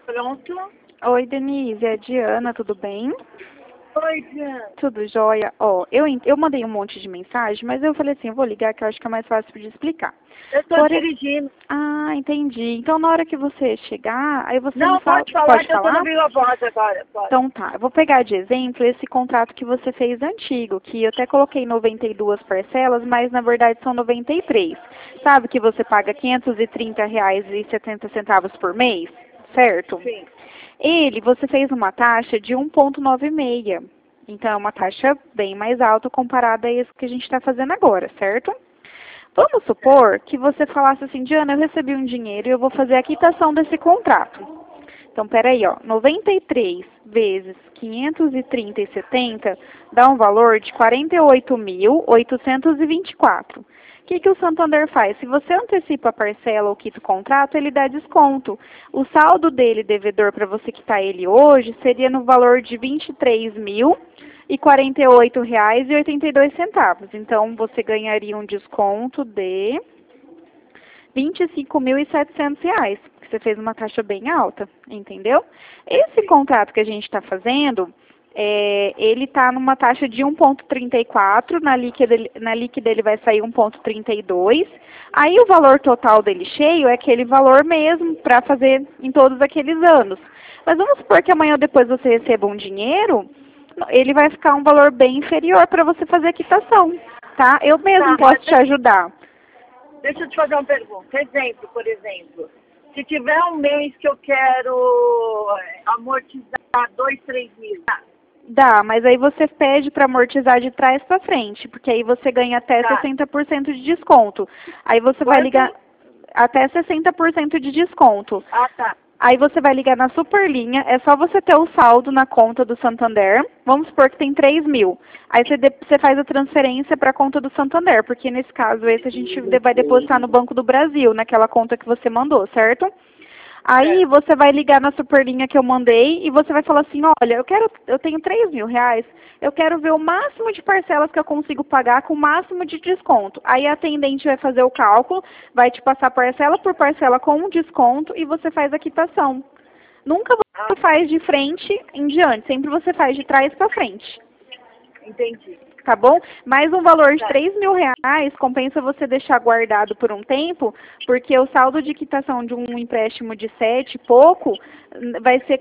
Pronto. Oi, Denise, é a Diana, tudo bem? Oi, Diana. Tudo jóia? Ó, eu mandei um monte de mensagem, mas eu falei assim, eu vou ligar que eu acho que é mais fácil de explicar. Eu estou Porém, dirigindo. entendi. Então, na hora que você chegar, aí você me Não, fala. pode falar Pode que eu estou no falar? Viva Voz agora. Pode. Então tá, eu vou pegar de exemplo esse contrato que você fez antigo, que eu até coloquei 92 parcelas, mas na verdade são 93. Sabe que você paga R$ 530,70 por mês, certo? Sim. Você fez uma taxa de 1,96. Então é uma taxa bem mais alta comparada a isso que a gente está fazendo agora, certo? Vamos supor que você falasse assim, Diana, eu recebi um dinheiro e eu vou fazer a quitação desse contrato. Então, peraí, ó, 93 vezes 530,70 dá um valor de 48.824. O que o Santander faz? Se você antecipa a parcela ou quita o contrato, ele dá desconto. O saldo dele devedor para você quitar ele hoje seria no valor de R$ 23.048,82. Então, você ganharia um desconto de R$ 25.700, porque você fez uma taxa bem alta, entendeu? Esse contrato que a gente está fazendo, ele está numa taxa de 1,34, na líquida ele vai sair 1,32. Aí o valor total dele cheio é aquele valor mesmo para fazer em todos aqueles anos. Mas vamos supor que amanhã ou depois você receba um dinheiro, ele vai ficar um valor bem inferior para você fazer a quitação, tá? Eu mesmo Tá, posso mas te ajudar. deixa eu te fazer uma pergunta. Exemplo, por exemplo. Se tiver um mês que eu quero amortizar 2, 3 mil. Dá, mas aí você pede para amortizar de trás para frente, porque aí você ganha até Tá. 60% de desconto. Aí você vai Quanto? ligar até 60% de desconto. Ah, tá. Aí você vai ligar na Superlinha, é só você ter o saldo na conta do Santander. Vamos supor que tem 3 mil. Aí você faz a transferência para a conta do Santander, porque nesse caso esse a gente vai depositar no Banco do Brasil, naquela conta que você mandou, certo? Aí Certo. você vai ligar na Superlinha que eu mandei e você vai falar assim, olha, eu tenho R$ 3.000, eu quero ver o máximo de parcelas que eu consigo pagar com o máximo de desconto. Aí a atendente vai fazer o cálculo, vai te passar parcela por parcela com um desconto e você faz a quitação. Nunca Ah, você faz de frente em diante, sempre você faz de trás para frente. entendi. Tá bom? Mais um valor de Tá. R$ 3.000 compensa você deixar guardado por um tempo, porque o saldo de quitação de um empréstimo de 7 e pouco vai ser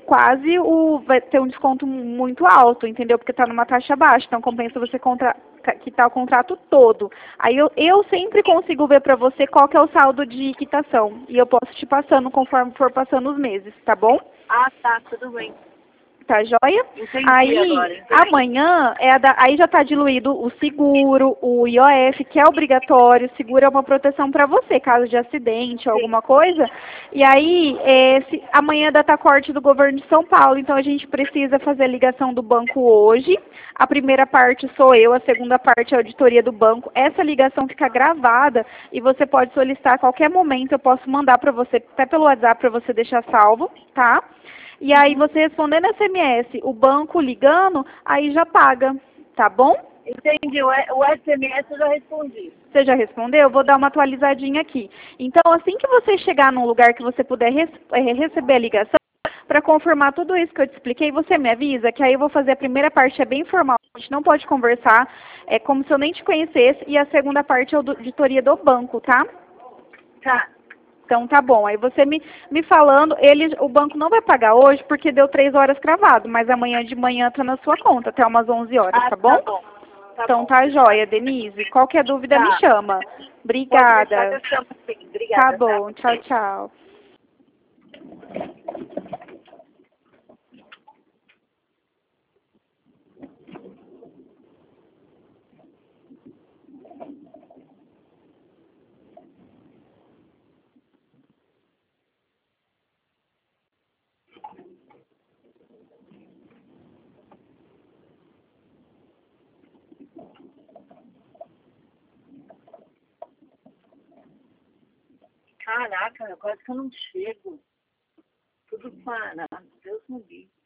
vai ter um desconto muito alto, entendeu? Porque está numa taxa baixa, então compensa você quitar o contrato todo. Aí eu sempre consigo ver para você qual que é o saldo de quitação e eu posso te passando conforme for passando os meses, tá bom? Ah, tá, tudo bem. Tá joia? Entendi Aí, agora. Entendi. amanhã, aí já está diluído o seguro, o IOF, que é obrigatório. O seguro é uma proteção para você, caso de acidente ou Sim. alguma coisa. E aí, amanhã é data corte do governo de São Paulo, então a gente precisa fazer a ligação do banco hoje. A primeira parte sou eu, a segunda parte é a auditoria do banco. Essa ligação fica gravada e você pode solicitar a qualquer momento. Eu posso mandar para você, até pelo WhatsApp, para você deixar salvo, tá? E aí Uhum. você respondendo SMS, o banco ligando, aí já paga, tá bom? Entendi. O SMS eu já respondi. Você já respondeu? Eu vou dar uma atualizadinha aqui. Então, assim que você chegar num lugar que você puder receber a ligação, para confirmar tudo isso que eu te expliquei, você me avisa, que aí eu vou fazer a primeira parte, é bem formal, a gente não pode conversar, é como se eu nem te conhecesse, e a segunda parte é a auditoria do banco, tá? Tá. Então tá bom. Aí você me falando, o banco não vai pagar hoje porque deu 3 horas cravado, mas amanhã de manhã tá na sua conta, até umas 11 horas, Ah, tá bom? tá bom. Tá Então bom. tá Tá. joia, Denise. Qualquer dúvida me Tá. chama. Pode deixar que Obrigada. eu chamo sim. Tá Obrigada, tá? bom. Tchau, tchau. Caraca, quase que eu não chego. Tudo parado. Deus me livre.